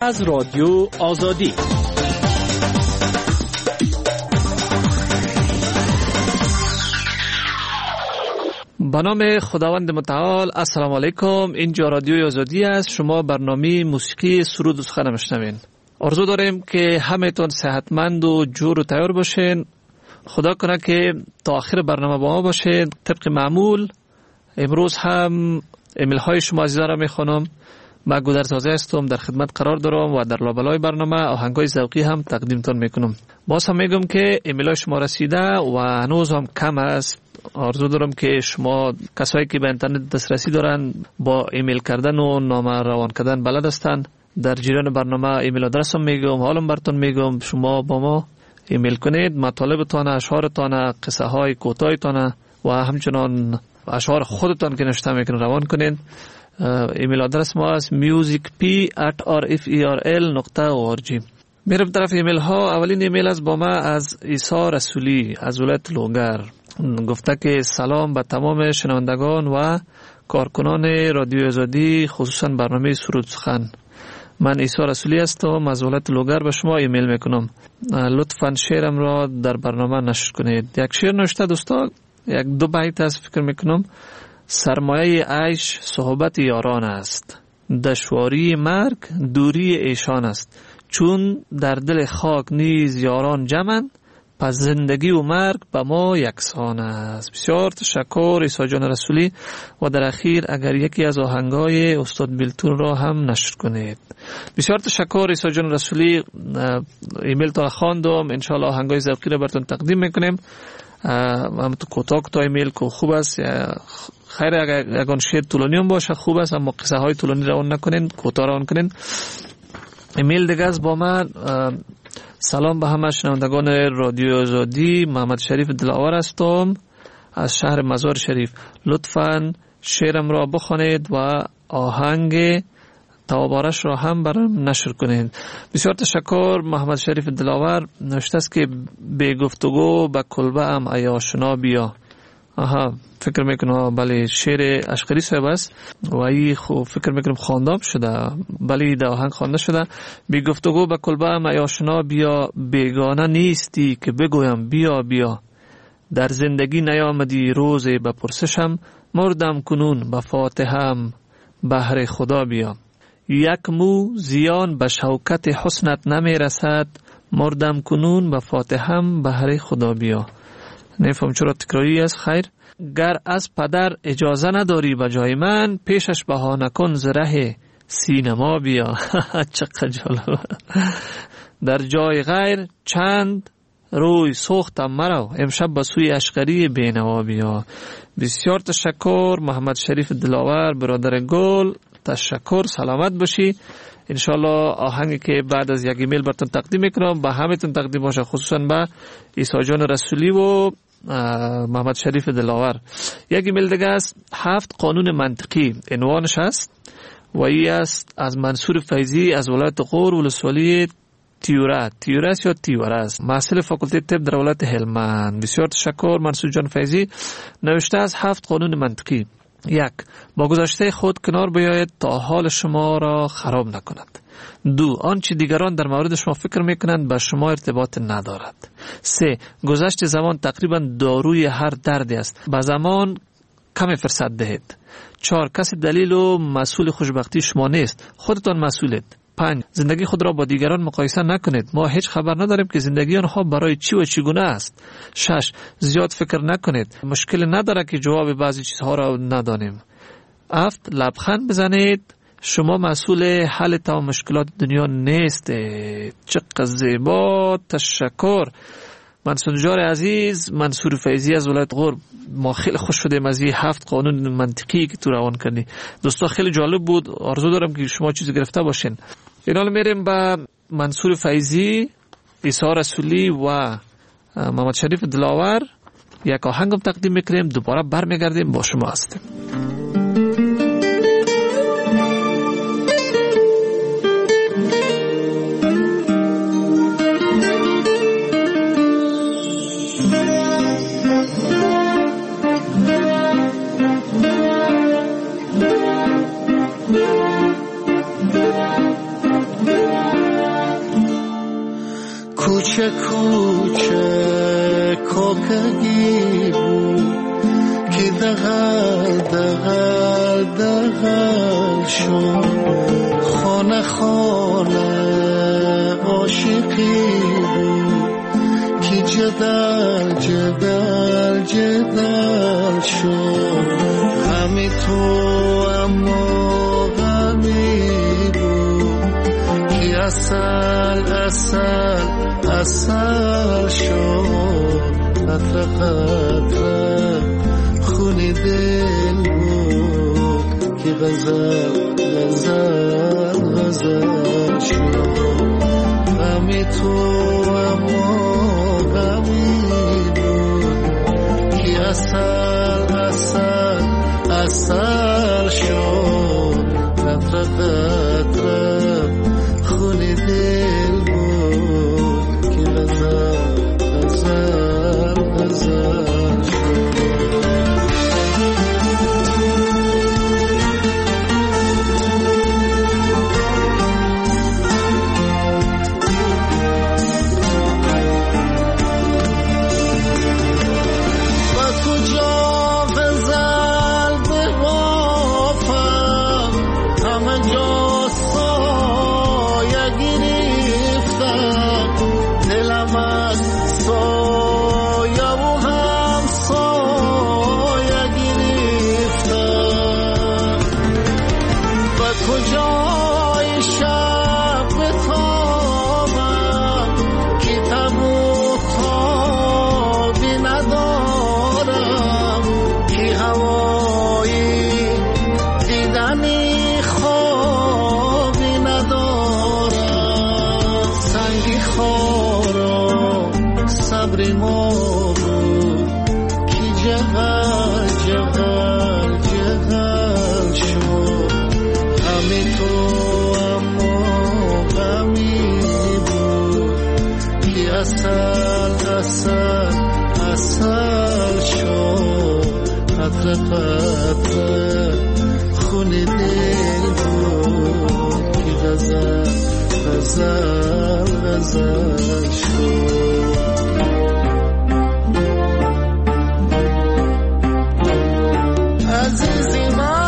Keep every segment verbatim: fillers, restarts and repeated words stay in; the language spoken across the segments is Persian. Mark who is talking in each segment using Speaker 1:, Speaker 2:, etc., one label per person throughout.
Speaker 1: از رادیو آزادی. به نام خداوند متعال. السلام علیکم. اینجا رادیو آزادی است. شما برنامه موسیقی سرود و سخن میشنوین. آرزو داریم که همه‌تون صحتمند و جور و تیار باشین. خدا کنه که تا آخر برنامه با ما باشین. طبق معمول امروز هم ایمیل های شما عزیزان را میخوانم. من گودرزاده هستم، در خدمت قرار دارم و در لابلای برنامه آهنگای ذوقی هم تقدیمتون میکنم. باز هم میگم که ایمیل های شما رسیده و هنوز هم کم است. آرزو دارم که شما کسایی که به اینترنت دسترسی دارن با ایمیل کردن و نامه روان کردن بلد هستن. در جریان برنامه ایمیل آدرس هم میگم، حالم براتون میگم. شما با ما ایمیل کنید، مطالبتان، اشعارتان، قصه های کوتاهتان و همچنان اشعار خودتان که نوشته میکنید روان کنید. ایمیل آدرس ما است music p at r f e r l dot org. میرم طرف ایمیل ها. اولین ایمیل از با ما از عیسی رسولی از ولایت لوگر. گفته که سلام به تمام شنوندگان و کارکنان رادیو آزادی، خصوصا برنامه سرود سخن. من عیسی رسولی هستم از ولایت لوگر. به شما ایمیل میکنم، لطفاً شعرم را در برنامه نشر کنید. یک شعر نوشته دوستا، یک دو بیت است فکر میکنم. سرمایه عیش صحبت یاران است، دشواری مرگ دوری ایشان است. چون در دل خاک نیز یاران جمعند، پس زندگی و مرگ به ما یکسان است. بسیار تشکر عیسی جان رسولی. و در اخیر اگر یکی از آهنگای استاد بیلتون را هم نشر کنید. بسیار تشکر عیسی جان رسولی. ایمیل تا خواندم، انشالله آهنگای ذوقی را براتون تقدیم میکنیم. هم تو کوتاه کوتاه ایمیل که خوب است. خیر اگر اگه شعر طولانی هم باشه خوب است، اما قصه های طولانی روان نکنین، کوتاه روان کنین. ایمیل دیگه از با من. سلام به همه شنوندگان رادیو آزادی. محمد شریف دلاور هستم از شهر مزار شریف. لطفاً شعرم را بخوانید و آهنگ توابارش را هم برام نشر کنید. بسیار تشکر محمد شریف دلاور. نوشته است که به گفتگو به کلبه ام ای آشنا بیا. آها، فکر میکنم بله شعر اشقری صاحب است و ای خو فکر میکنم خواندم شده. بله در آهنگ خوانده شده. بی گفتگو به کلبه ام ای آشنا بیا، بیگانه نیستی که بگویم بیا بیا. در زندگی نیامدی روز به پرسشم، مردم کنون به فاتحم بهر خدا بیا. یک مو زیان به شوکت حسنت نمی رسد، مردم کنون به فاتحم بهر خدا بیا. نفهم چرا تکراری است. خیر، گر از پدر اجازه نداری به جای من، پیشش بهانه کن ز ره سینما بیا. چقدر جالب. در جای غیر چند روی سوختم مرا، امشب به سوی اشقری بینوا بیا. بسیار تشکر محمد شریف دلاور برادر گل. تشکر، سلامت باشی. انشالله آهنگی که بعد از یک ایمیل براتون تقدیم میکنم به همتون تقدیم باشه، خصوصا به عیسی جان رسولی و محمد شریف دلاور. یک ایمیل دیگه است. هفت قانون منطقی عنوانش است و ای است از منصور فیضی از ولایت غور ولسوالی تیوره. تیوره است یا تیوره است، محصل فاکولته طب در ولایت هلمند. بسیار تشکر منصور جان فیضی. نوشته از هفت قانون منطقی. یک، با گذشته خود کنار بیاید تا حال شما را خراب نکند. دو، آنچه دیگران در مورد شما فکر میکنند با شما ارتباط ندارد. سه، گذشت زمان تقریبا داروی هر دردی است، با زمان کمی فرصت دهید. چهار، کسی دلیل و مسئول خوشبختی شما نیست، خودتان مسئولید. پنج، زندگی خود را با دیگران مقایسه نکنید، ما هیچ خبر نداریم که زندگی آنها برای چی و چگونه است. شش، زیاد فکر نکنید، مشکل نداره که جواب بعضی چیزها را ندانیم. هفت، لبخند بزنید، شما مسئول حل تمام مشکلات دنیا نیستید. چقدر زیبا. تشکر منصور جان عزیز. منصور فیضی از ولایت غور. ما خیلی خوش شدیم از این هفت قانون منطقی که تو روان کردی. دوستا خیلی جالب بود. آرزو دارم که شما چیزی گرفته باشین. اینال میریم با منصور فیضی، عیسی رسولی و محمد شریف دلاور. یک آهنگم تقدیم میکنیم، دوباره برمیگردیم با شما هستیم.
Speaker 2: Yeah. کوچه کوچه کوکگی بود که دغل دغل دغل شد، خانه خانه عاشقی بود که جدل جدل جدل شد. غمی تو اما غمی بود که اصل اصل اصل شد. قطره قطره خونی دل بود که غزل غزل غزل شد. غمی تو اما غمی بود که اصل اصل اصل شد. قطره قطره خونی دل بود که غزل غزل غزل شد. قطره قطره خونی دل بود که غزل غزل غزل شد. عزیزی من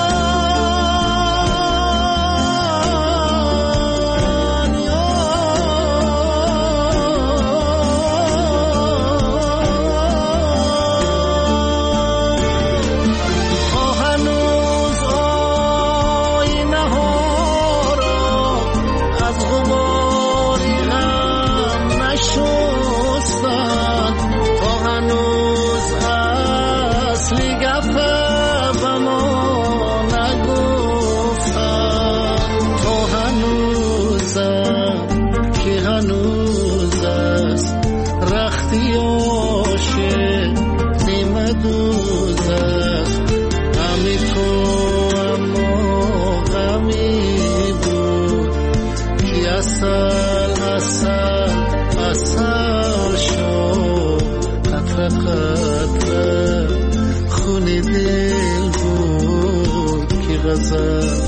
Speaker 2: غزل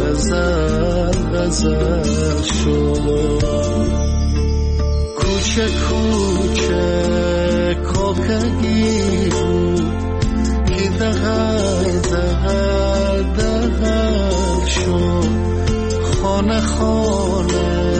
Speaker 2: غزل شد. کوچه کوچه کوکگی بود که دغل دغل دغل شد. خانه خانه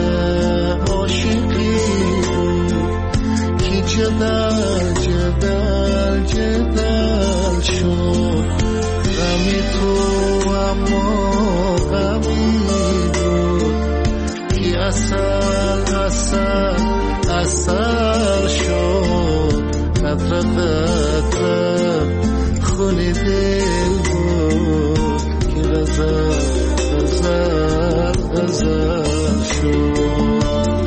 Speaker 2: عاشقی بود که جدل جدل جدل شد. غمی تو اما غمی بود که اصل اصل اصل شد. قطره قطره خونی دل بود که غزل غزل غزل شد.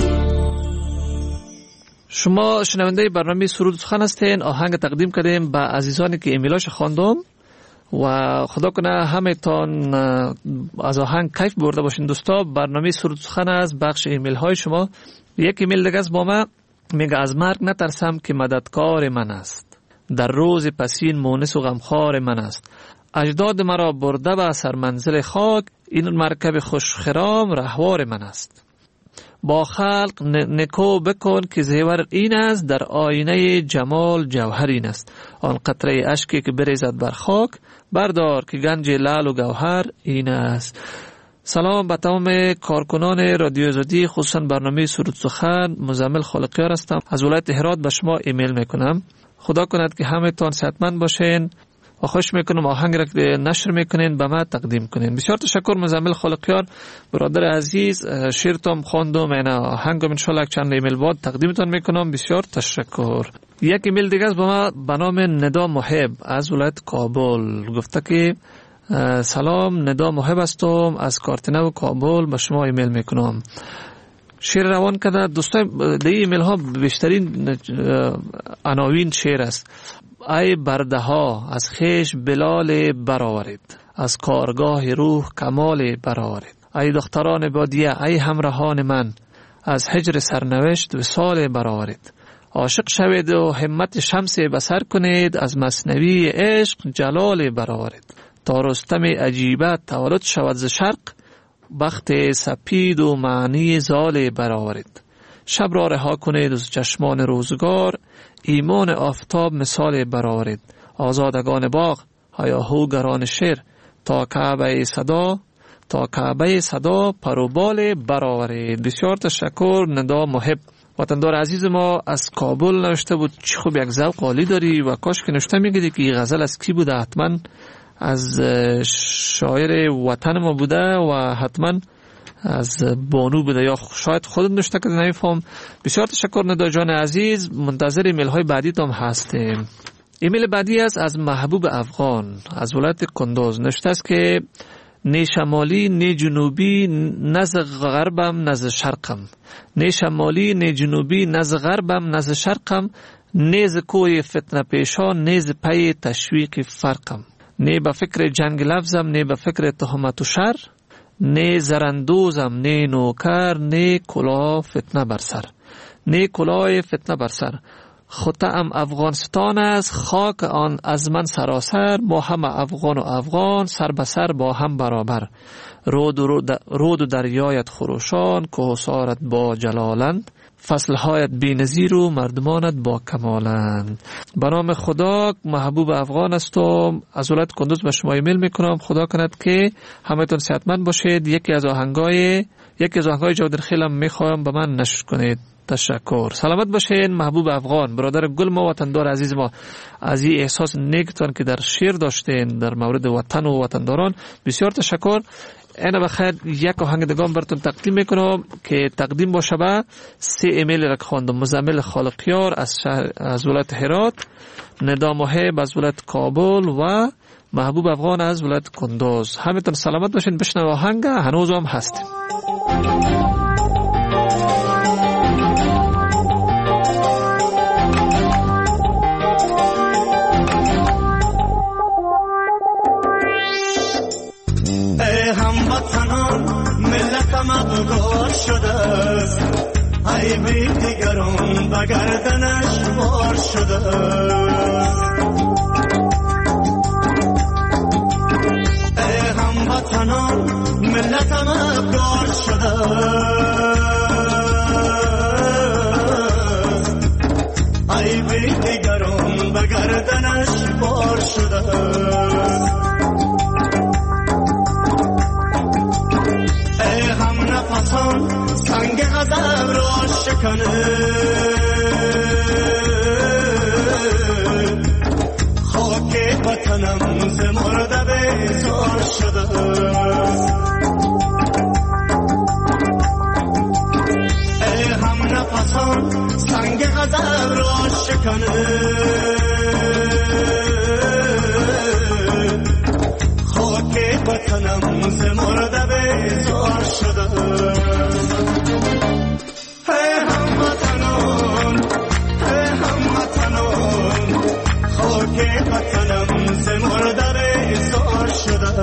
Speaker 1: شما شنونده برنامه سرود سخن هستین. آهنگ تقدیم کردیم به عزیزانی که ایمیلاش خواندم و خدا کنه همه تان از آهنگ کیف برده باشین. دوستا، برنامه سرود سخن از بخش ایمیل های شما. یک ایمیل دیگه از با ما میگه از مرگ نترسم که مددکار من است، در روز پسین مونس و غمخوار من است. اجداد مرا برده به سر منزل خاک، این مرکب خوش خرام رهوار من است. با خلق نکو بکن که زیور این است، در آینه جمال جوهر این است. آن قطره اشکی که بریزد بر خاک، بردار که گنج لعل و گوهر این است. سلام به تمام کارکنان رادیو آزادی، خصوصا برنامه سرود سخن. مزمل خالقیار هستم، از ولایت هرات به شما ایمیل میکنم. خدا کند که همه تان صحتمند باشین و خوش میکنم آهنگ را که نشر میکنین به ما تقدیم کنین. بسیار تشکر مزمل خالقیار برادر عزیز، شعرتم خواندم، این آهنگم ان شاء الله چند ایمیل بعد تقدیمتان میکنم. بسیار تشکر. یک ایمیل دیگه است به ما به نام ندا محب از ولایت کابل، گفته که سلام، ندا محب هستم از کارتنه و کابل به شما ایمیل میکنم. شعر روان کرده دوستان. در ایمیل ها بیشترین عناوین شعر است. ای برده ها از خیش بلال برآورید، از کارگاه روح کمال برآورید. ای دختران بادیه، ای همراهان من، از هجر سرنوشت وصال برآورید. عاشق شوید و همت شمس بصر کنید، از مثنوی عشق جلال برآورید. تا رستم عجیبه تولد شود ز شرق، بخت سپید و معنی زال برآورید. شب را رها کنید از چشمان روزگار، ایمان آفتاب مثال برآورید. آزادگان باغ هیاهوگران شیر، تا کعبه صدا تا کعبه صدا پروبال برآورید. بسیار تشکر ندا محب. وطندار عزیز ما از کابل نوشته بود. چه خوب یک ذوق عالی داری و کاش که نوشته میگیدی که این غزل از کی بوده. حتما از شاعر وطن ما بوده و حتما از بانو بوده یا شاید خودت نوشته که نمیفهم. بسیار تشکر ندا جان عزیز. منتظر ایمیل های بعدی تام هستیم. ایمیل بعدی است از محبوب افغان از ولایت کندوز. نوشته است که نه شمالی نه جنوبی، نه ز غربم نه ز شرقم. نه شمالی نه جنوبی، نه ز غربم نه ز شرقم. نه ز کوی فتنه پیشان، نه ز پی تشویق فرقم. نه به فکر جنگ لفظم، نه به فکر تهمت و شر. نه زرندوزم نه نوکر، نه کلاه فتنه بر سر. نه کلاه فتنه بر سر. خطه‌ام افغانستان است، خاک آن از من سراسر. ما هم افغان و افغان، سر به سر با هم برابر. رود و, رود و دریایت خروشان، کوهسارت با جلالند. فصلهایت بی نظیر و مردمانت با کمالند. به نام خدا محبوب افغان هستم، از ولایت کندوز به شما ایمیل میکنم. خدا کند که همتون صحتمند باشید. یکی از آهنگای یکی از آهنگای جادر خیلم میخوایم به من نشر کنید. تشکر. سلامت باشین محبوب افغان، برادر گل ما، وطندار عزیز ما. از این احساس نیکتان که در شعر داشتین در مورد وطن و وطنداران بسیار تشکر. اینا بخیر یک آهنگ دگان براتون تقدیم میکنم که تقدیم باشه به سه ایمیل را که خواندم. مزمل خالقیار از شهر از ولایت هرات، ندا محب از ولایت کابل و محبوب افغان از ولایت کندوز. همتون سلامت باشین. بشنو آهنگ، هنوز هم هستیم.
Speaker 2: مغرور شده است، ای بی دیگران به گردنش بار شده است. ای هموطنان ملتم افگار شده است، ای بی دیگران به گردنش بار شده است. سنگ غضب را شکنه، خاک وطنم ز مرده بیزار شده. ای هم نفسان سنگ غضب را شکنه، خاک وطنم ز مرده بیزار شده. وطنم ز مرده بیزار شده.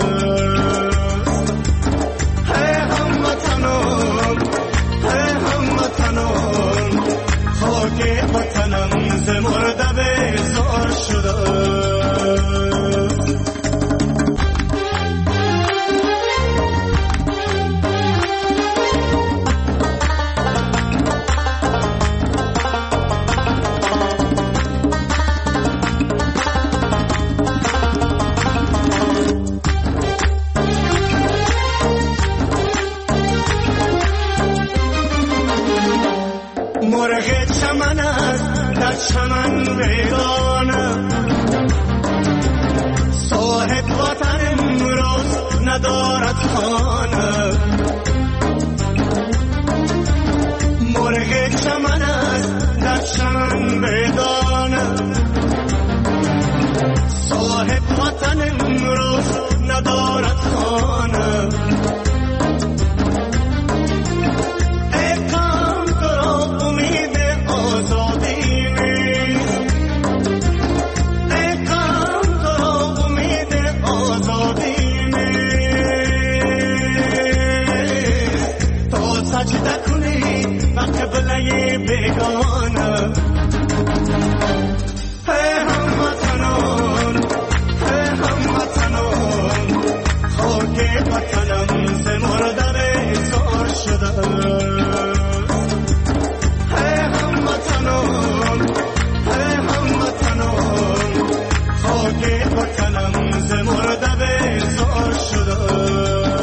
Speaker 2: ای هموطنان ای هموطنان، خاک وطنم ز مرده بیزار شده. مرغ چمن است در چمن ویرانه، صاحب وطن امروز ندارد خانه. مرغ چمن است در چمن ویرانه، صاحب وطن امروز ندارد خانه. بیگانه ای هموطنان، ای هموطنان، خاک وطنم ز مرده بیزار شده. ای هموطنان، ای هموطنان، خاک وطنم ز مرده بیزار شده.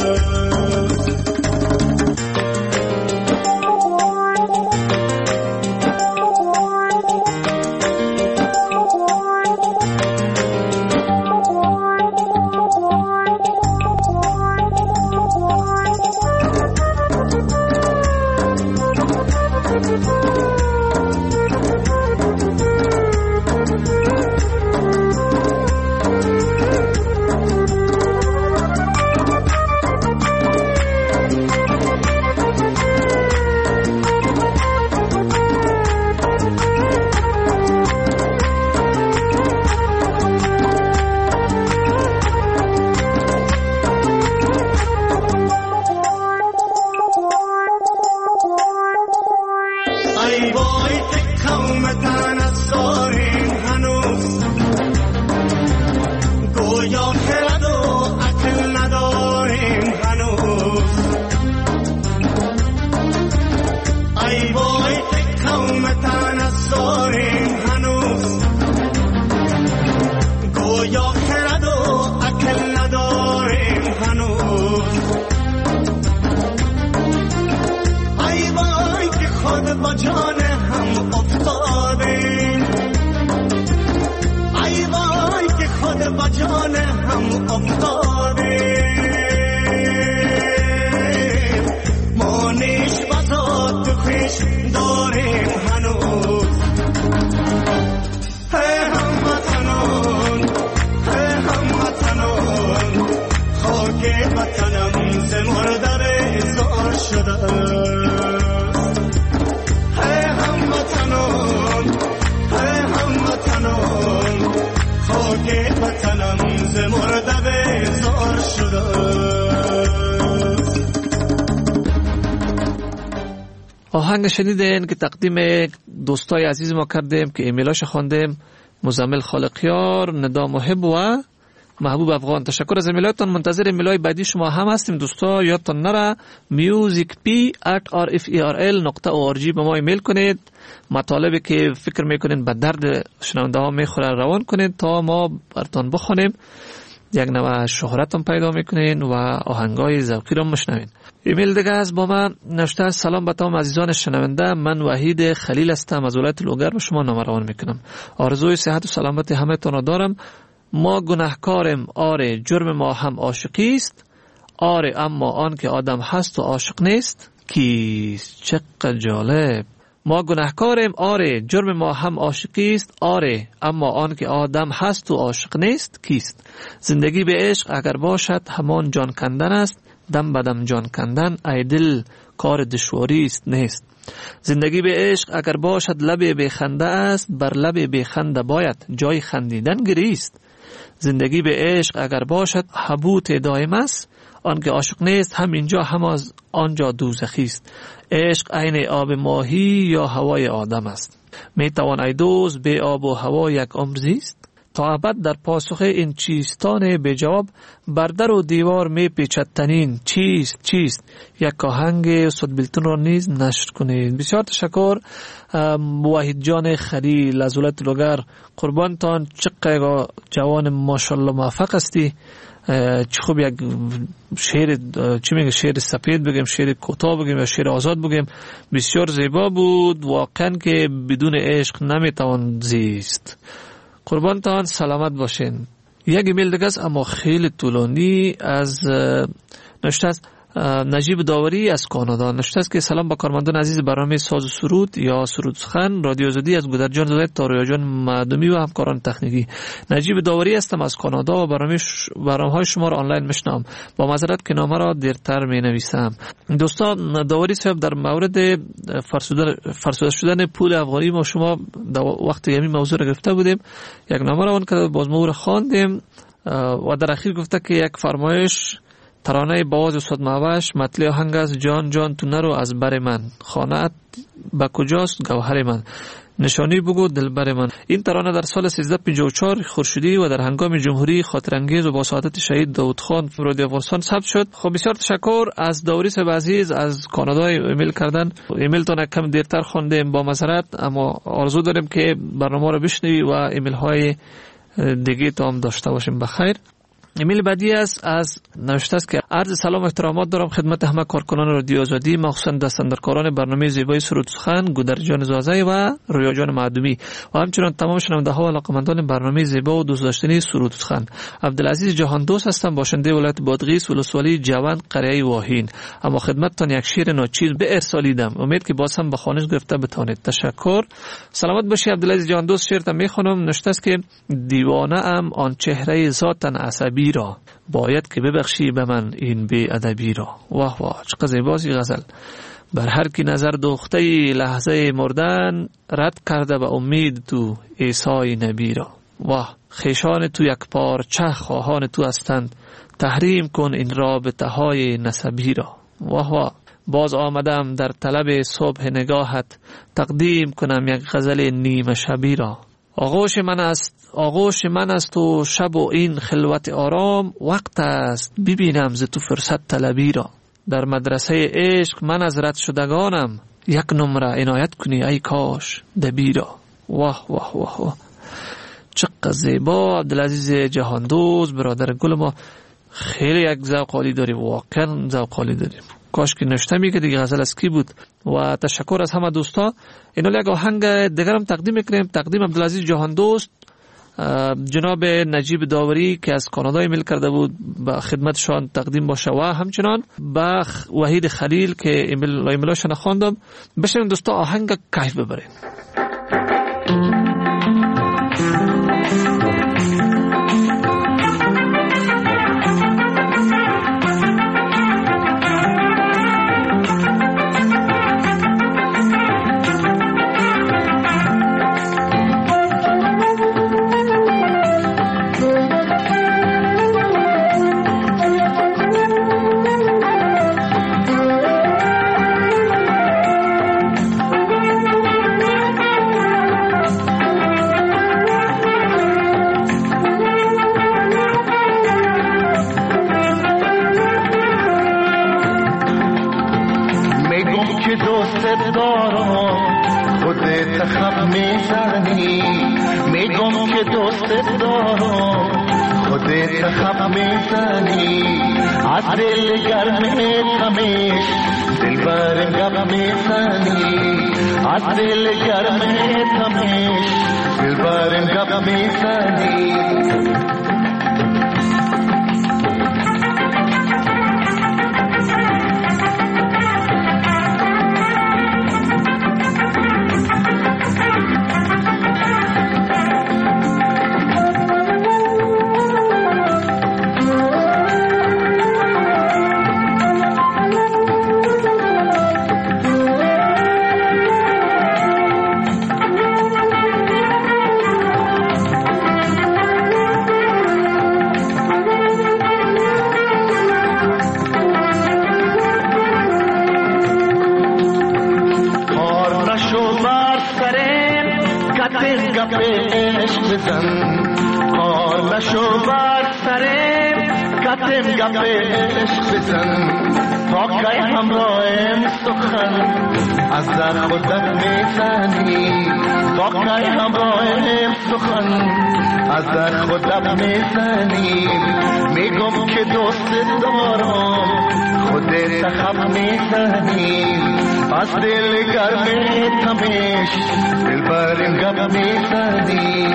Speaker 1: آهنگ شنیدین که تقدیم دوستای عزیز ما کردیم که ایمیلاش خواندیم، مزمل خالقیار، ندا محب و محبوب افغان. تشکر از ایمیلاتون. منتظر ایمیلای بعدی شما هم هستیم دوستا. یادتون نره music p at r f e r l dot org به ما ایمیل کنید. مطالبی که فکر میکنین به درد شنونده ها میخوره روان کنید تا ما براتون بخونیم، یک نوع شهرت هم پیدا میکنین و آهنگای ذوقی رو میشنوین. ایمیل دیگه از با من نوشته: سلام به تمام عزیزان شنونده، من وحید خلیل هستم از ولایت لوگر به شما نامه روان میکنم. آرزوی صحت و سلامتی همه تون را دارم. ما گناهکاریم، آره جرم ما هم عاشقی است، آره اما آن که آدم هست و عاشق نیست کیست؟ چقدر جالب. ما گناهکاریم، آره جرم ما هم عاشقی است، آره اما آن که آدم هست و عاشق نیست کیست؟ زندگی به عشق اگر باشد همان جان کندن است، دم بدم جان کندن ای دل کار دشواری است نیست. زندگی به عشق اگر باشد لب بخنده است، بر لب بخنده باید جای خندیدن گریست. زندگی به عشق اگر باشد حبوط دائم است، آن که عاشق نیست هم اینجا هم از آنجا دوزخی است. عشق عین آب ماهی یا هوای آدم است. می توان ای دوست به آب و هوا یک عمر زیست؟ تا ابد در پاسخ این چیستان به جواب بر در و دیوار می پیچد تنین چیست چیست یک آهنگ صدبیلتون را نیز نشر کنید. بسیار تشکر وحید جان خلیل از ولایت لوگر، قربانتان. چقدر جوان ماشاءالله موفق هستی. چه خوب یک شعر، چی میگه، شعر سپید بگیم، شعر کوتاه بگیم یا شعر آزاد بگیم، بسیار زیبا بود. واقعا که بدون عشق نمیتوان زیست. قربانتان، سلامت باشین. یک ایمیل دیگه است اما خیلی طولانی از نوشته است نجیب داوری از کانادا. نوشته است که سلام با کارمندان عزیز برنامه ساز و سرود یا سرود سخن رادیو آزادی از گودرجان زاده تا رویاجان معدومی و همکاران تکنیکی. نجیب داوری هستم از کانادا و برنامه ش... برنامه‌های شما را آنلاین میشنوم. با معذرت که نامه را دیرتر مینویسم. دوستان، داوری صاحب در مورد فرسوده فرسوده شدن پول افغانی ما شما وقتی همین موضوع را گرفته بودیم، یک نامه را اون که باز ما را خواندیم و در اخیر گفته که یک فرمایش ترانه باز استاد معوش مطلع آهنگ است: جان جان تو نرو از بر من، خانه‌ات به کجاست گوهر من، نشانی بگو دلبر من. این ترانه در سال سیزده پنجاه و چهار خورشیدی و در هنگام جمهوری خاطرانگیز و با سعادت شهید داود خان رادیو افغانستان ثبت شد. خب بسیار تشکر از داوری صاحب عزیز از کانادا ایمیل کردن. ایمیل تون کم دیرتر خواندیم، با معذرت، اما آرزو داریم که برنامه رو بشنوی و ایمیل های دیگه تو هم داشته باشیم. بخیر. ایمیل بعدی است از نوشته است که عرض سلام و احترامات دارم خدمت همه کارکنان رادیو آزادی، مخصوصا دستاندرکاران برنامه زیبای سرود سخن گودرجان زازه و رویاجان معدومی و همچنین تمام شنونده ها و علاقه‌مندان برنامه زیبا و دوست داشتنی سرود سخن. عبدالعزیز جهان دوست هستم، باشنده ولایت بادغیس ولسوالی جوان قریه واهین. اما خدمتتان یک شعر ناچیز به ارسالیدم، امید که باز هم به خوانش گرفته بتوانید. تشکر. سلامت باشی عبدالعزیز جهان دوست. شعر میخونم. نوشته است که دیوانه ام آن چهره ذاتن عصبی را، باید که ببخشی به من این بی ادبی را. واه واه، چقدر زیباست غزل. بر هر کی نظر دوخته لحظه مردن، رد کرده به امید تو عیسی نبی را. واه، خیشان تو یک پارچه خواهان تو هستند، تحریم کن این رابطه های نسبی را. واه واه، باز آمدم در طلب صبح نگاهت، تقدیم کنم یک غزل نیمه شبی را. آغوش من است آغوش من است و شب و این خلوت آرام، وقت است ببینم ز تو فرصت طلبی را. در مدرسه عشق من از رد شدگانم، یک نمره عنایت کنی ای کاش دبی را. واه واه واه واه، چقدر زیبا. عبدالعزیز جهاندوست برادر گل ما، خیلی یک ذوق عالی داری، واقعا ذوق عالی داری. کاش که نشته می که دیگه غزل از کی بود. و تشکر از همه دوستا. اینو یک آهنگ دیگر هم تقدیم میکنیم، تقدیم عبدالعزیز جهاندوست، جناب نجیب داوری که از کانادا ایمیل کرده بود به خدمتشان تقدیم باشه و همچنان به وحید خلیل که ایمیل ایمیلاشون خواندم. بشین دوستا آهنگ کیف ببرین.
Speaker 3: پشو بر سرم کتم گپ عشق بزن تا که همراهم سخن از در خودت میزنی تا که همراهم سخن از در خودت میزنی میگم که دوست دارم خودت خم میزنی از دل گرم تمش دل برم گپ میزنی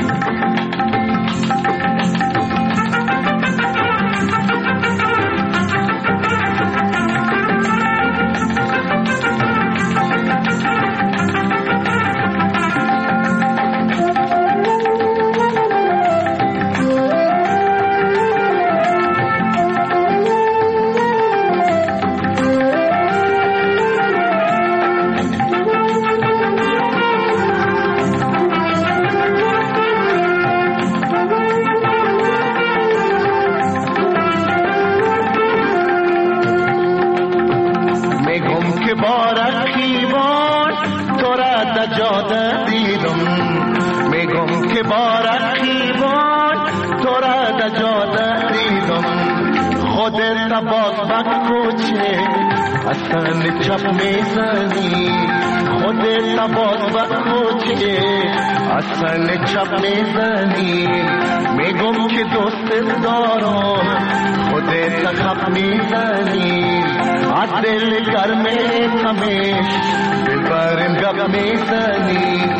Speaker 3: اصلا چپ میزنی خودت باز بخوچه اصلا چپ میزنی میگم که دوست دارم خودت خپ میزنی از دل گرم تمش دل برم گپ میزنی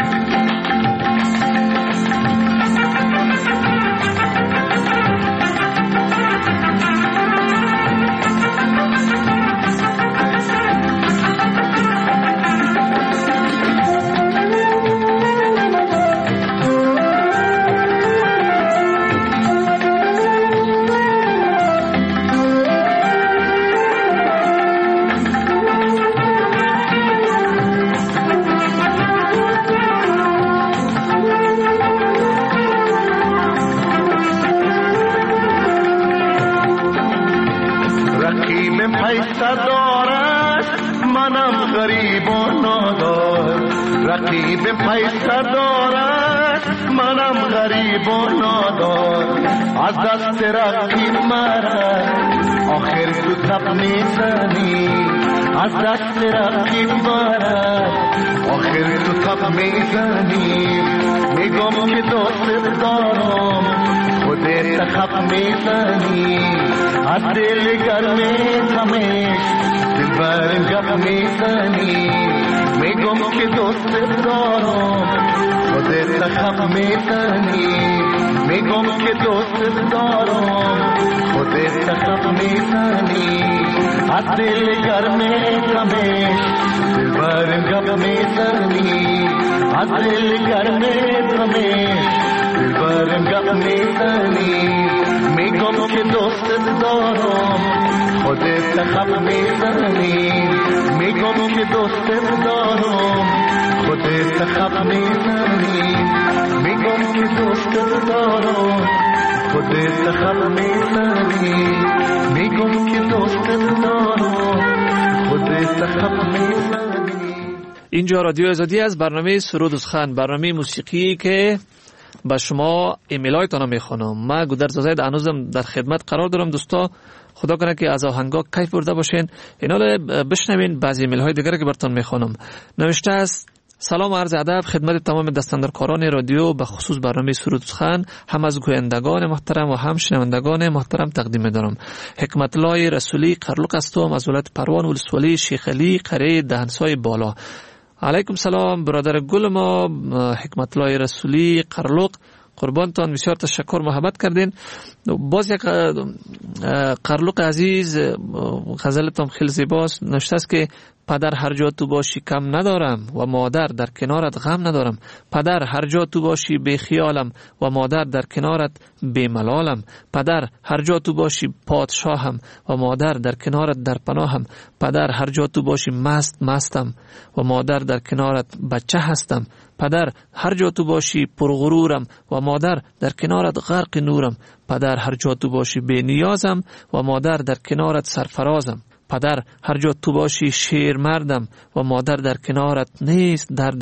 Speaker 3: رقیب پیسه دارد منم غریب و نادار از دست رقیب مرد آخر تو تب میزنی از دست رقیب مرد آخر تو تب میزنی میگم که دوست دارم خودت خب میزنی از دل گرم تمش دل برم گپ میزنی میگم که دوست دارم خودت خب میزنی میگم که دوست دارم خودت خب میزنی از دل گرم تمش دل برم گپ میزنی از دل گرم تمش دل برم گپ میزنی میگم که دوست دارم خودت خب میزنی میگم که دوست دارم خودت خب میزنی میگم که دوست دارم خودت خب میزنی میگم که دوست دارم خودت خب میزنی.
Speaker 1: اینجا رادیو آزادی از برنامه سرود و سخن، برنامه موسیقی که با شما ایمیل هایتان میخونم. من گودرز زاید هنوزم در خدمت قرار دارم. دوستا خدا کنه که از آهنگا کیف برده باشین. اینا بشنوین بعضی ایمیل های دیگر که براتون میخونم. نوشته است: سلام و عرض ادب خدمت تمام دستاندرکاران رادیو، به خصوص برنامه سرود و سخن، هم از گویندگان محترم و هم شنوندگان محترم تقدیم دارم. حکمت الله رسولی قرلق هستم از ولایت پروان ولسوالی شیخ علی قریه دهنسای بالا. علیکم سلام برادر گل ما حکمت الله رسولی قرلق، قربانتان، بسیار تشکر، محبت کردین. باز یک قرلق عزیز غزلتان خیلی زیباست. نوشته است که پدر هر جا تو باشی کم ندارم و مادر در کنارت غم ندارم. پدر هر جا تو باشی بی خیالم و مادر در کنارت بی ملالم. پدر هر جا تو باشی پادشاهم و مادر در کنارت در پناهم. پدر هر جا تو باشی مست مستم و مادر در کنارت بچه هستم. پدر هر جا تو باشی پرغرورم و مادر در کنارت غرق نورم. پدر هر جا تو باشی بی نیازم و مادر در کنارت سرفرازم. پدر هر جا تو باشی شیر مردم و مادر در کنارت نیست دردم.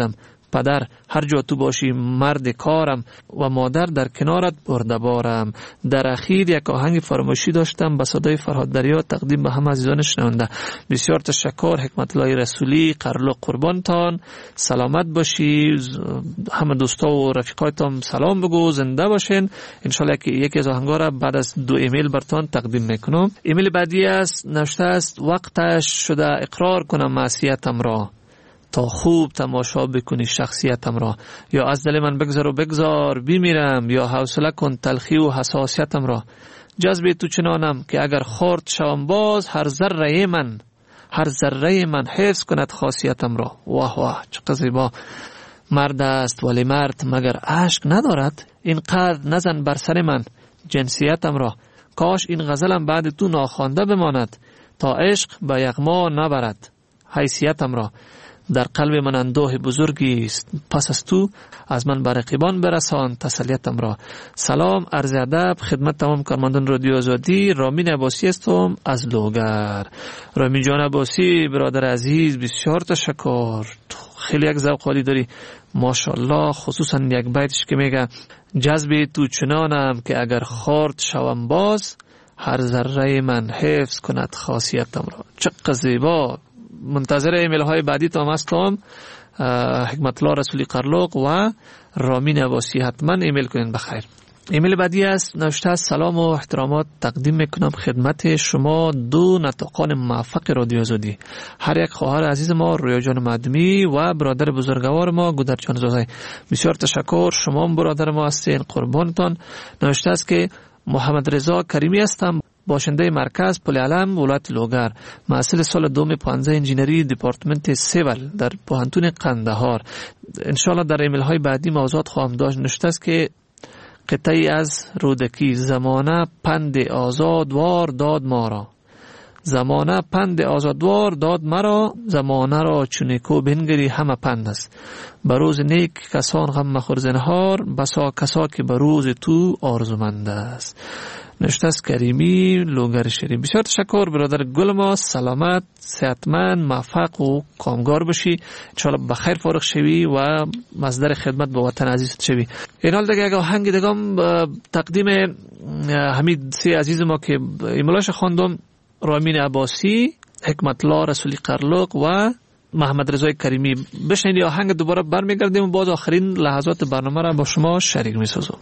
Speaker 1: پدر هر جا تو باشی مرد کارم و مادر در کنارت برده بارم. در اخیر یک آهنگ فراموشی داشتم به صدای فرهاد دریا تقدیم به همه عزیزان شنونده. بسیار تشکر. حکمت الله رسولی قرلو قربانتان. سلامت باشی. همه دوستا و رفیقایتان سلام بگو. زنده باشین. انشالله که یکی از آهنگا را بعد از دو ایمیل برتان تقدیم میکنم. ایمیل بعدی است، نوشته است وقتش شده اقرار کنم معصیتم را تا خوب تماشا بکنی شخصیتم را. یا از دل من بگذار و بگذار بمیرم، یا حوصله کن تلخی و حساسیتم را. جذب تو چنانم که اگر خورد شوم باز، هر ذره من هر ذره من حفظ کند خاصیتم را. واه واه چقدر زیبا. مرد است ولی مرد مگر عشق ندارد؟ اینقدر نزن بر سر من جنسیتم را. کاش این غزلم بعد تو ناخوانده بماند تا عشق به یغما نبرد حیثیتم را. در قلب من اندوه بزرگی است، پس از تو از من بر رقیبان برسان تسلیتم را. سلام، عرض ادب خدمت تمام کارمندان رادیو آزادی. رامین عباسی هستم از لوگر. رامین جان عباسی برادر عزیز بسیار تشکر. خیلی یک ذوق عالی داری ماشاءالله. خصوصا یک بیتش که میگه جذب تو چنانم که اگر خورد شوم باز، هر ذره من حفظ کند خاصیتم را. چقدر زیبا. منتظر ایمیل های بعدی تام هستم. حکمت الله رسولی قرلوق و رامین عباسی حتما ایمیل کنین. بخیر. ایمیل بعدی است، نوشته است سلام و احترامات تقدیم میکنم خدمت شما دو نطقان موفق رادیو آزادی، هر یک خواهر عزیز ما رویا جان مدمی و برادر بزرگوار ما گودر جان زوزی. بسیار تشکر. شما برادر ما هستین، قربانتان. نوشته است که محمد رضا کریمی هستم، باشنده مرکز پل علم ولایت لوگر، محصل سال دوم پانزده انجینری دپارتمنت سیول در پوهنتون قندهار. انشالله در ایمیل های بعدی موضوعات خواهم داشت. نوشته است که قطعی از رودکی زمانه پند آزادوار داد ما را، زمانه پند آزادوار داد مرا، زمانه را چونیکو بنگری همه پند است. بروز نیک کسان غم مخور زنهار، بسا کسا که بروز تو آرزومند است. نوشته است کریمی لوگر شریف. بسیار تشکر برادر گل ما. سلامت، صحتمند، موفق و کامگار باشی. انشاءالله بخیر فارغ شوی و مصدر خدمت به وطن عزیزت شوی. این حال دیگه اگه آهنگ دیگه تقدیم حمید سی عزیز ما که ایمیلاش خواندم، رامین عباسی، حکمت الله رسولی قرلوق و محمد رضای کریمی. بشنید آهنگ دوباره برمیگردیم و باز آخرین لحظات برنامه را با شما شریک می‌سازم.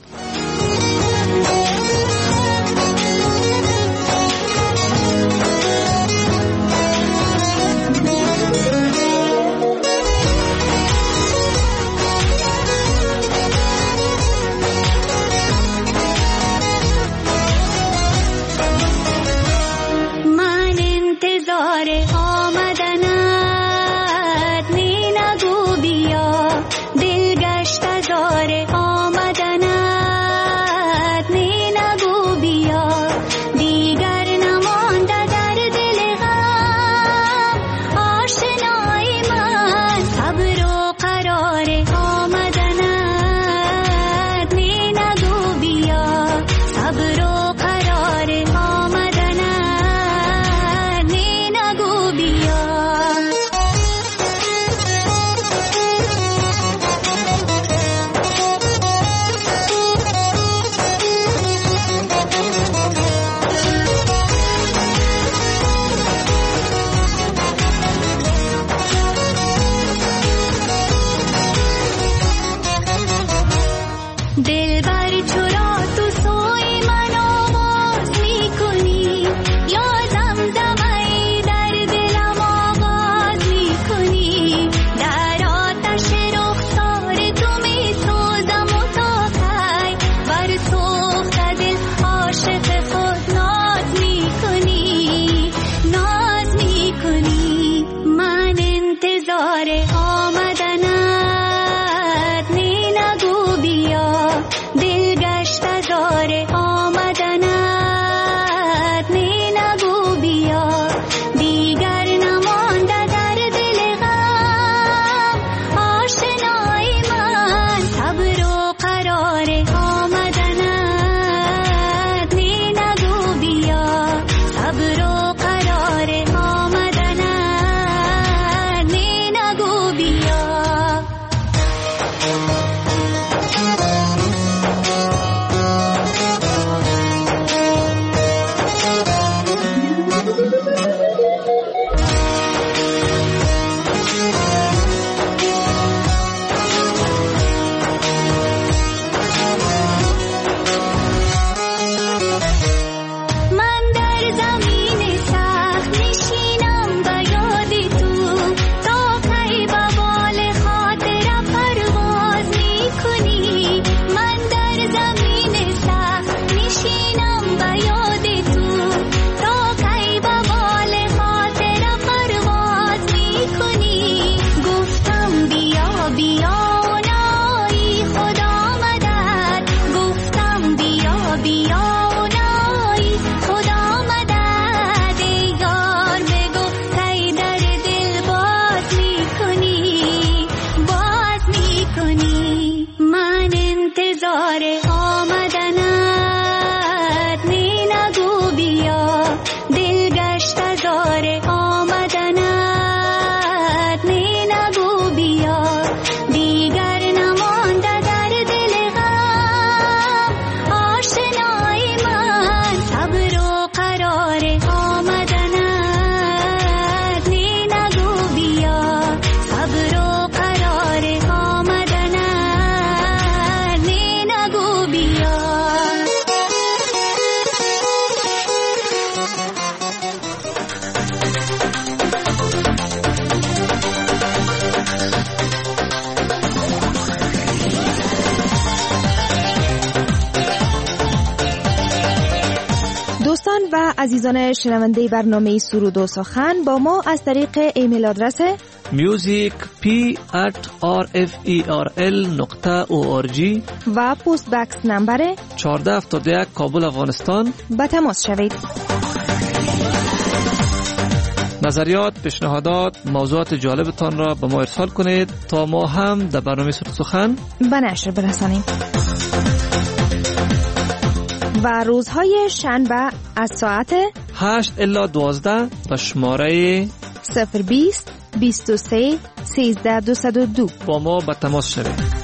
Speaker 4: دل گشت زار آمدنت عزیزان شنونده برنامه سرود و سخن با ما از طریق ایمیل آدرس
Speaker 1: music p at r f e r l نقطه او آر جی
Speaker 4: و پست بکس نمبر
Speaker 1: چهارده هفتاد و یک کابل افغانستان
Speaker 4: به تماس شوید.
Speaker 1: نظریات، پیشنهادات، موضوعات جالبتان را به ما ارسال کنید تا ما هم در برنامه سرود سخن
Speaker 4: به نشر برسانیم. و روزهای شنبه از ساعت
Speaker 1: هشت الی دوازده به شماره
Speaker 4: صفر بیست بیست و سه سیزده دویست و دو
Speaker 1: با ما به تماس شوید.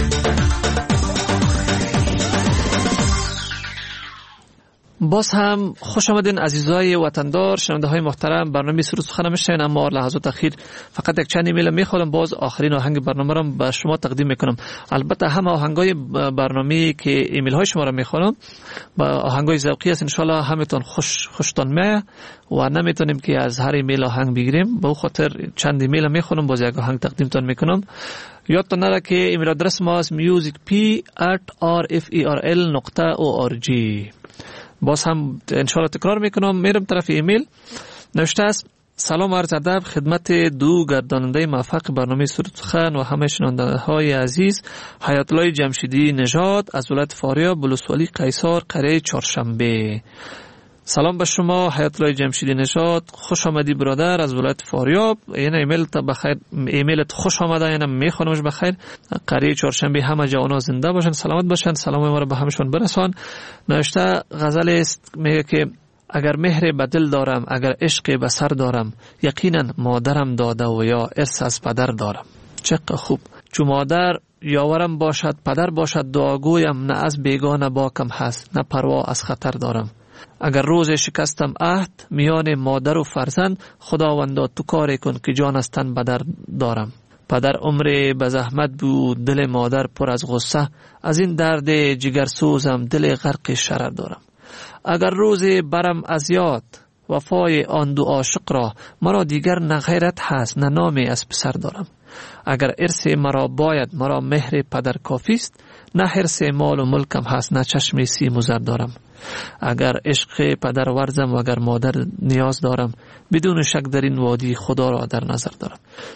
Speaker 1: باز هم خوش آمدین عزیزای وطندار، شنونده های محترم. برنامه سرود سخن میشین، اما لحظات اخیر فقط یک چند ایمیل میخوام باز آخرین آهنگ برنامه رو به شما تقدیم میکنم. البته همه آهنگای برنامه که ایمیل های شما رو میخوام با آهنگای ذوقی است، ان شاء الله همتون خوش خوشتون میاد و نمیتونیم که از هر ایمیل آهنگ بگیریم. به خاطر چند ایمیل میخوام باز یک آهنگ تقدیمتون میکنم. یادتون نره که ایمیل آدرس ما است music p at r f e r l نقطه او آر جی. باز هم انشاءالله تکرار میکنم، میرم طرف ایمیل. نوشته است: سلام عرض ادب خدمت دو گرداننده موفق برنامه سرود سخن و همه شنونده های عزیز. حیات الله جمشیدی نژاد از ولایت فاریاب، بلوسوالی قیصر، قریه چهارشنبه. سلام به شما حیات الله جمشیدی نژاد، خوش آمدی برادر از ولایت فاریاب. این ایمیل تا بخیر، ایمیلت خوش آمده، اینم میخوانمش بخیر. قریه چهارشنبه همه جوانا زنده باشن، سلامت باشن. سلام ما رو به همشون برسان. نوشته غزل است، میگه که اگر مهر به دل دارم، اگر عشق به سر دارم، یقینا مادرم داده و یا ارث از پدر دارم. چقدر خوب. چون مادر یاورم باشد، پدر باشد دعاگویم، نه از بیگانه باکم هست، نه پروا از خطر دارم. اگر روز شکستم عهد میان مادر و فرزند، خداوندا تو کاری کن که جان از تن بدر دارم. پدر عمر به زحمت بود، دل مادر پر از غصه، از این درد جگر سوزم، دل غرق شرر دارم. اگر روز برم از یاد وفای آن دو عاشق را، مرا دیگر نه غیرت هست نه نامی از پسر دارم. اگر ارث مرا باید، مرا مهر پدر کافیست، نه حرص مال و ملکم هست، نه چشم سیم و زر دارم. اگر عشق پدر ورزم و اگر مادر نیاز دارم، بدون شک در این وادی خدا را در نظر دارم.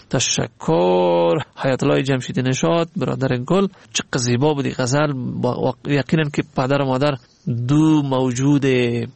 Speaker 1: تشکر حیات الله جمشیدی نژاد برادر گل. چقدر زیبا بودی غزل. یقینا که پدر و مادر دو موجود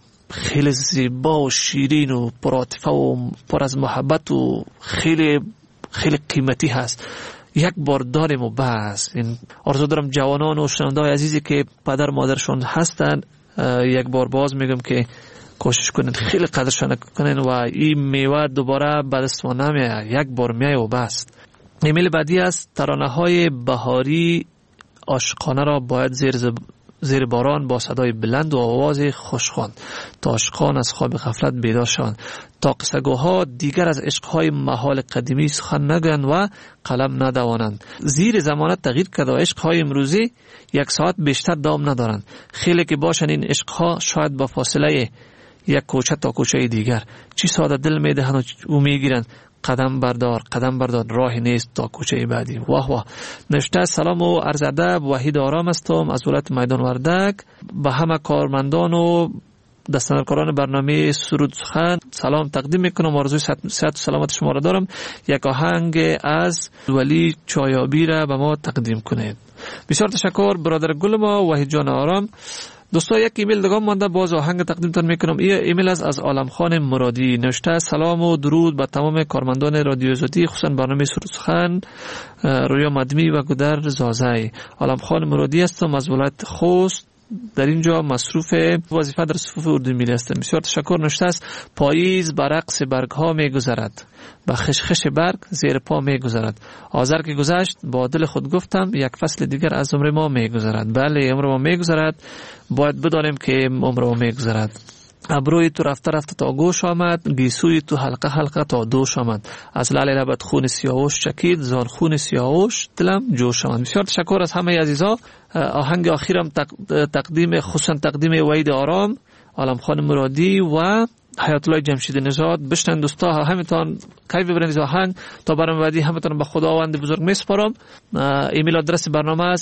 Speaker 1: خیلی زیبا و شیرین و پرعاطفه و پر از محبت و خیلی خیلی قیمتی هست. یک بار داریم و بس. این آرزو دارم جوانان و شنونده‌های عزیزی که پدر مادرشون هستن یک بار باز میگم که کوشش کنید خیلی قدرشان کنین و این میوه دوباره به دست ما نمیاد، یک بار میاد و بس. ایمیل بعدی است: ترانه های بهاری عاشقانه را باید زیر زب... زیر باران با صدای بلند و آواز خوشخوان تا عاشقان از خواب غفلت بیدار شوند، تا قصه‌گوها دیگر از عشقهای محال قدیمی سخن نگویند و قلم ندوانند. زیر زمانت تغییر کرده و عشقهای امروزی یک ساعت بیشتر دام ندارند. خیلی که باشن این عشقها شاید با فاصله یک کوچه تا کوچه دیگر، چی ساده دل میدهند و میگیرند. قدم بردار قدم بردار راهی نیست تا کوچه بعدی. واه واه. نوشته: سلام و عرض ادب، وحید آرام هستم از ولایت میدان وردک. به همه کارمندان و دستندرکاران برنامه سرود سخن سلام تقدیم میکنم. آرزوی صحت و سلامت شما را دارم. یک آهنگ از ولی چایابی را به ما تقدیم کنید. بسیار تشکر برادر گل ما وحید جان آرام. دوستا یک ایمیل دیگه مونده، باز آهنگ تقدیمتون میکنم. این ایمیل از از عالم خان مرادی. نوشته: سلام و درود به تمام کارمندان رادیو آزادی، خصوصا برنامه سرود سخن، رویا مدمی و گودر زازای. عالم خان مرادی هستم از ولایت خوست، در اینجا مصروف وظیفه در صفوف اردو ملی هستم. بسیار تشکر. نوشته است: پاییز بر رقص برگ ها می گذرد، با خشخش برگ زیر پا می گذرد. آذر که گذشت با دل خود گفتم، یک فصل دیگر از عمر ما می گذرد. بله عمر ما می گذرد، باید بدانیم که عمر ما می گذرد. ابروی تو رفته رفته تا گوش آمد، گیسوی تو حلقه حلقه تا دوش آمد. از لعل لبت خون سیاوش چکید، زان خون سیاوش دلم جوش آمد. بسیار تشکر از همه عزیزا. آهنگ آخرم تقدیم خصوصا تقدیم وحید آرام، عالم خان مرادی و حیات الله جمشیدی نژاد. بشنن دوستا، همتون کیف ببرید آهنگ. تا برنامه بعدی همتون به خداوند بزرگ میسپارم. ایمیل آدرس برنامه است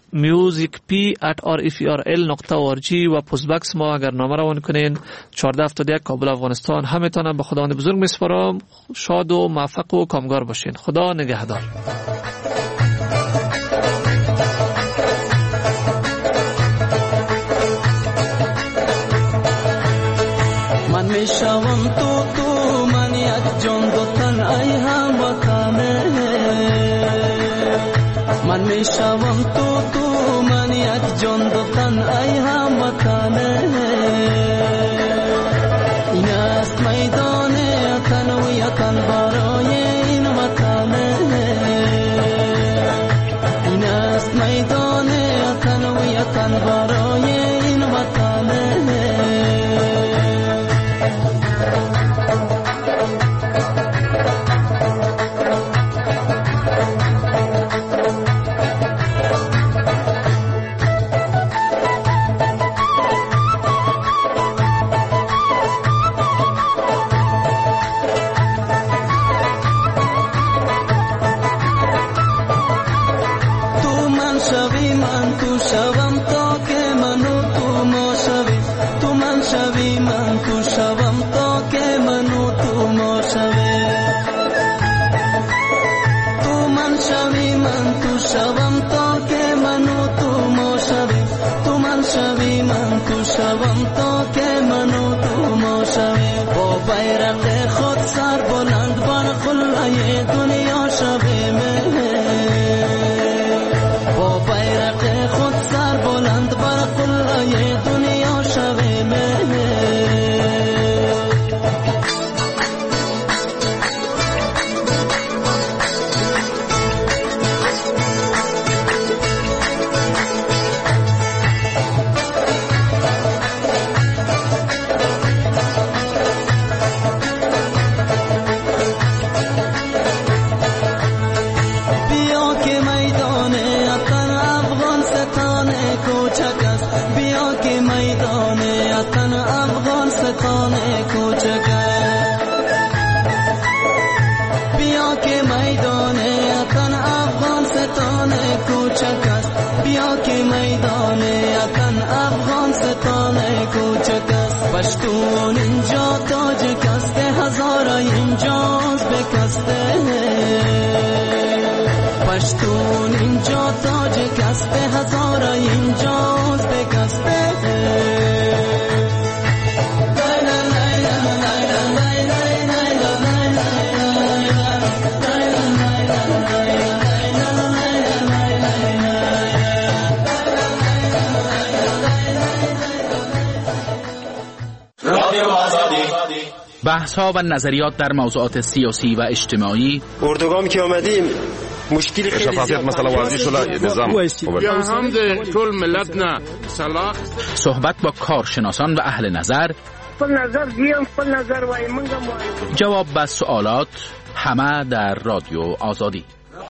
Speaker 1: میوزیک پی ات آر اف ار ال نقطه او آر جی و پست باکس ما اگر نامه روان کنین چهارده هفتاد و یک کابل افغانستان. همتون به خداوند بزرگ میسپارم. شاد و موفق و کامگار باشین. خدا نگهدار.
Speaker 5: من میشوم تو تو من یک جان دو تن ای هموطنه. من میشوم تو تو من یک جان دو تن ای هموطنه. این است میدان تنویتن برای این وطنه. این است میدان تنویتن برای این وطنه. پشتون اینجا تاج کسته هزار اینجاز بکسته. پشتون اینجا تاج کسته هزار اینجاز بکسته.
Speaker 6: بحث‌ها و نظریات در موضوعات سیاسی و اجتماعی.
Speaker 7: اردوگام که آمدیم مشکل خیلی
Speaker 8: زیاد مثلا ورزش ولا نظام
Speaker 9: یا هم ده طول ملت نه صلاح.
Speaker 6: صحبت با کارشناسان و اهل نظر.
Speaker 10: خپل نظر دیم خپل نظر وای منګم.
Speaker 6: جواب به سوالات همه در رادیو آزادی.